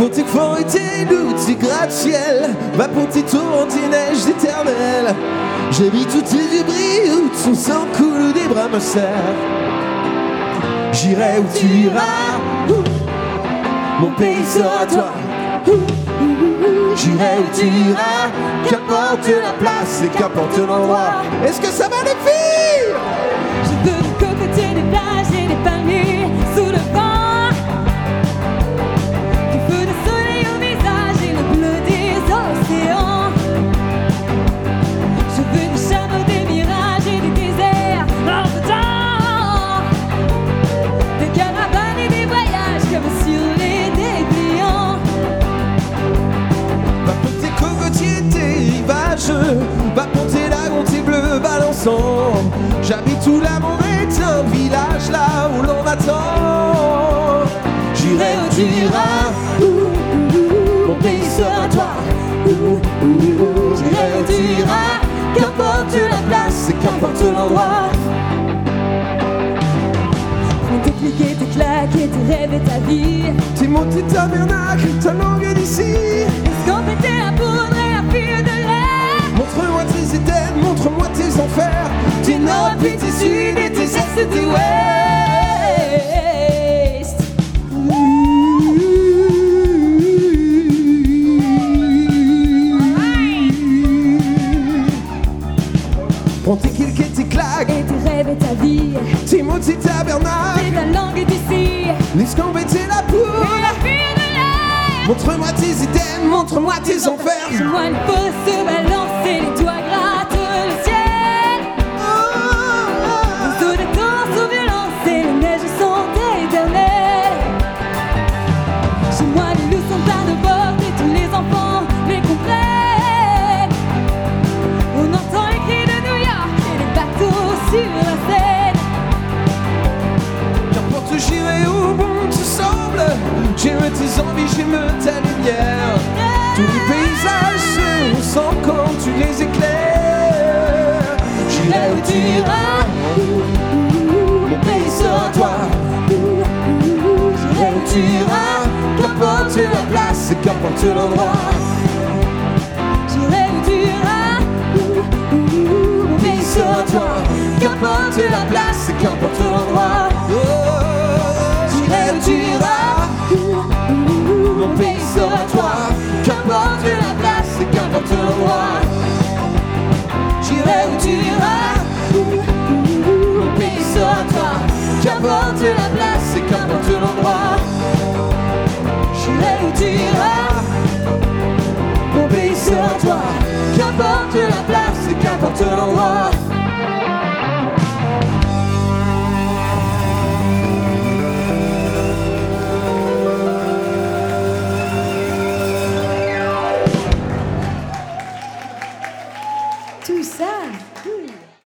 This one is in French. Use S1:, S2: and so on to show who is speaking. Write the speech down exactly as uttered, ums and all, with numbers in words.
S1: Pour tes forêts et tes loups, tes gratte-ciel, va pour tes tours, tes neiges éternelles. J'habite où tes débris, où ton sang coule, où des bras me serrent. J'irai où tu iras, mon pays sera toi. J'irai où tu iras, qu'importe la place et qu'importe l'endroit. Est-ce que ça va les filles?
S2: Je veux des cocotiers, des plages et des palmiers sous le vent, du feu de soleil au visage et le bleu des océans. Je veux des chameaux, des mirages et des déserts hors de temps, des caravanes et des voyages comme sur les dépliants.
S1: Va pour tes cocotiers, tes rivages, va pour tes lagons, tes bleus balançants. J'habite où l'amour est un village, là où l'on attend. J'irai où tu iras, mon pays sera toi. J'irai où tu iras, qu'importe la place et qu'importe l'endroit.
S2: Prends tes clics et tes claques et tes rêves et ta vie.
S1: Tes mots, tes tabernacles, ta langue est d'ici.
S2: Est-ce qu'on était la poudre et la fille de l'air?
S1: Montre-moi tes éthèmes, montre-moi tes enfers, tes nord et tes sud et tes est et tes ouest. Prends tes kilks et tes claques
S2: et tes rêves et ta vie.
S1: Tes mots, tes tabernacles,
S2: Et ta langue est d'ici.
S1: laisse embêter la poudre.
S2: Et la fille de l'air.
S1: Montre-moi tes éthèmes, montre-moi tes enfers.
S2: Chez moi il faut se balancer, les doigts grattent le ciel. Les eaux des temps sont violentes et les neiges sont éternelles. Chez moi les loups sont à nos bords et tous les enfants les comprennent. On entend les cris de New York et les bateaux sur la Seine.
S1: Qu'importe j'irai où bon te semble, j'aime tes envies, j'aime ta lumière. Tous les paysages se ressentent quand tu les éclaires. J'irai où tu iras, mon pays sera toi. J'irai où tu iras, qu'importe la place et qu'importe l'endroit.
S2: J'irai où tu iras,
S1: Mon pays sera toi, qu'importe la place et qu'importe l'endroit. Oh, j'irai où tu iras, mon pays sera toi, qu'importe la place et qu'importe l'endroit. J'irai où tu iras, mon pays sera toi, qu'importe la place et qu'importe l'endroit. J'irai où tu iras, mon pays sera toi, qu'importe la place et qu'importe l'endroit.